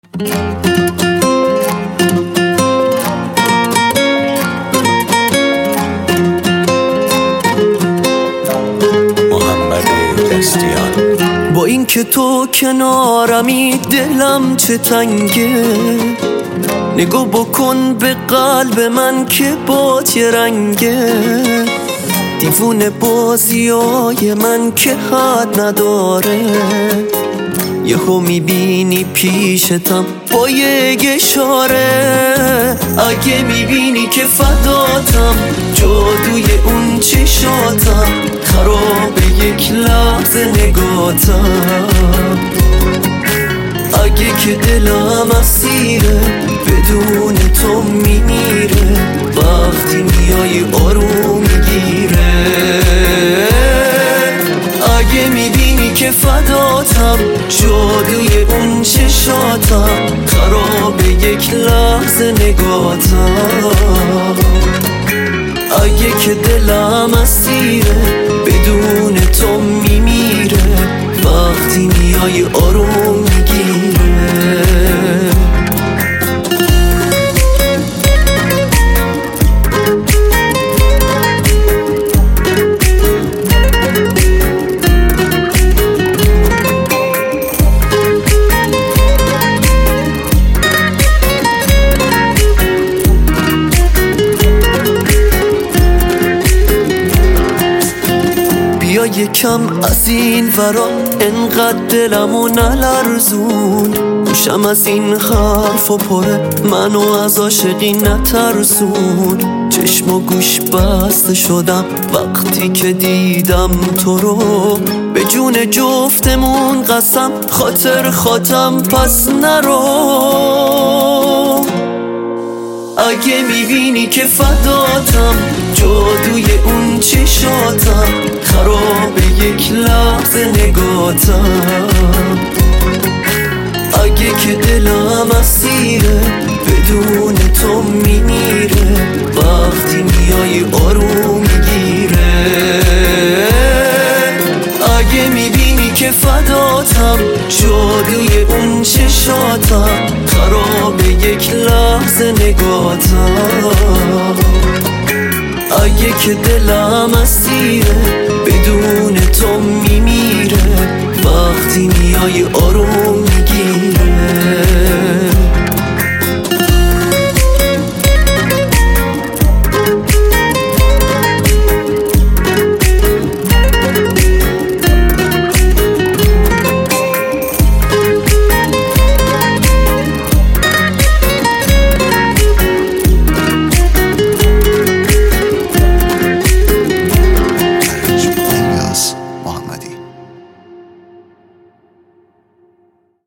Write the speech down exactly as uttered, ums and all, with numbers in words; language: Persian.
محمد دستیان. با این که تو کنارمی دلم چه تنگه، نگاه بکن به قلب من که با چه رنگه، دیوونه بازیای من که حد نداره، یهو میبینی پیشتم با یک اشاره. اگه میبینی که فداتم، جادوی اون چشاتم، خراب یک لحظه نگاتم. اگه که دلم اسیره بدون تو میمیره، وقتی میای آروم میگیره. اگه میبینی که فداتم، جادوی اون چشاتم، خراب یک لحظه نگاتم. اگه که دلم اسیره بدون تو میمیره، وقتی میای آروم میگیره. بیا یکم از این ورا، انقدر دلمو نلرزون، گوشم از این حرف و پره، منو از عاشقی نترسون. چشم و گوش بسته شدم وقتی که دیدم تو رو، به جون جفتمون قسم خاطر خاطم پس نرو. اگه میبینی که فداتم، جادوی اون چشاتم، خراب یک لحظه نگاتم. اگه که دلم اسیره بدون تو میمیره، وقتی میای آروم میگیره. اگه میبینی که فداتم، جادوی اون چشاتم، خراب یک لحظه نگاتم. اگه که دلم اسیره بدون تو میمیره، وقتی میای آروم